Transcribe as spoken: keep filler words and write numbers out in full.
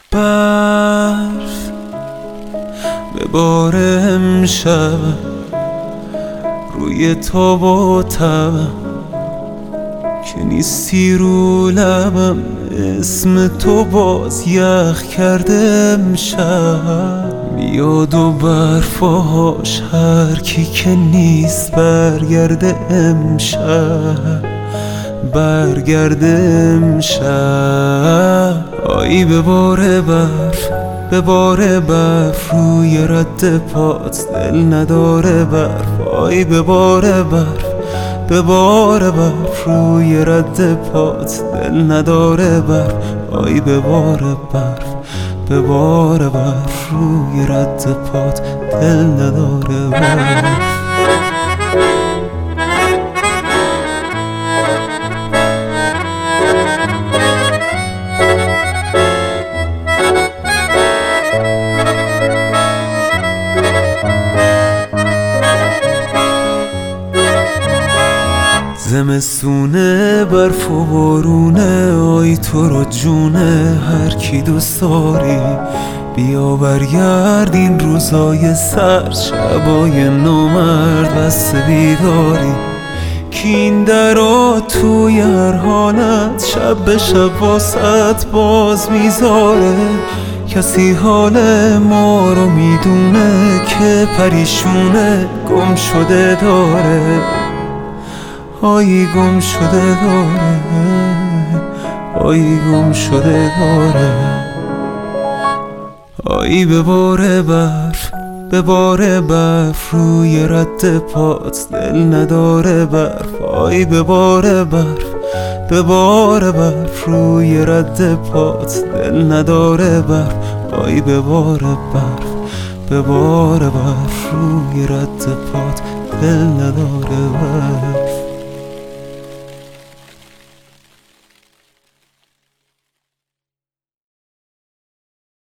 برف به بار امشب روی تاب و تبم که نیستی رو لبم، اسم تو باز یخ کرده امشب. میاد و برفاش هر کی که نیست برگرده امشب، برگرده امشب. آیی به بار برف، به بار برف روی رد پات دل نداره برف. آیی به بار برف، به بار برف روی رد پات دل نداره برف. آیی به بار برف، به بار برف روی رد پات دل نداره برف. زمستونه برف و بارونه، آی تو رو جونه هر کی دوست داری. بیا برگرد این روزای سرد، شبای نومرد بسته بیداری. کی این درا توی هر حالت شب به شب واسط باز میذاره. کسی حال ما رو میدونه که پریشونه گم شده داره. آیی گم شده داره، آیی گم شده داره. آیی به بار برف، به بار برف روی رد پات دل نداره برف. آیی به بار برف، به بار برف روی رد پات دل نداره برف. آیی به بار برف، به بار برف روی رد پات دل نداره برف.